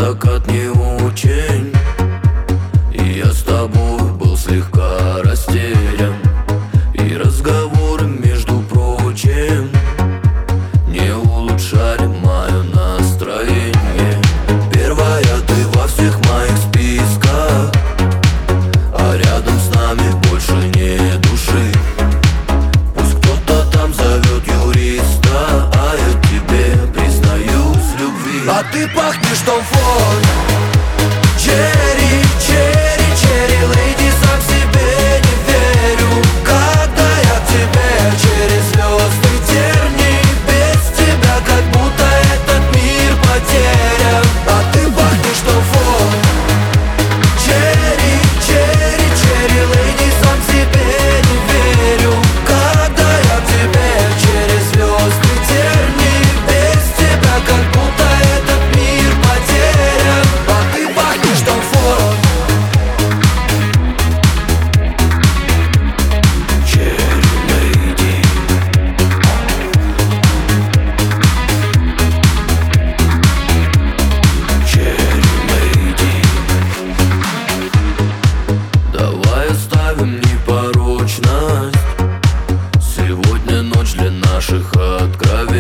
закат не очень, и я с тобой был слегка растерян. И разговоры, между прочим, не улучшали мое настроение. Первая ты во всех моих списках, а рядом с нами больше не души. Пусть кто-то там зовет юриста, а я тебе признаюсь в любви. А ты пахнешь Том Форд, черри, черри, черри леди, сам себе не верю, когда я к тебе через звезды терни. Без тебя как будто этот мир потерян. А ты пахнешь Том Форд, черри, черри, черри леди, сам себе не верю, когда я к тебе через звезды терни. Без тебя как будто этот мир потерян. А ты пахнешь Том Форд, черри леди. Черри леди. Давай оставим непорочность. Сегодня ночь для наших откровений.